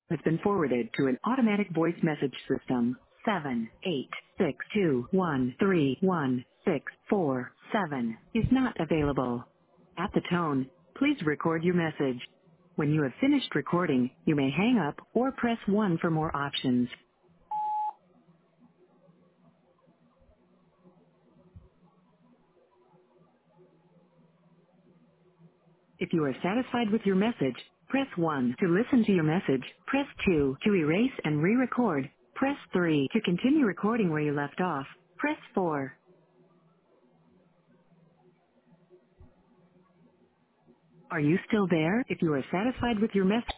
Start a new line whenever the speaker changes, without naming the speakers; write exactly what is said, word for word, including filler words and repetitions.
has been forwarded to an automatic voice message system. Seven eight six two one three one six four seven is not available. At the tone, please record your message. When you have finished recording, you may hang up or press one for more options. If you are satisfied with your message, press one to listen to your message. Press two to erase and re-record. Press three to continue recording where you left off. Press four. Are you still there? If you are satisfied with your message,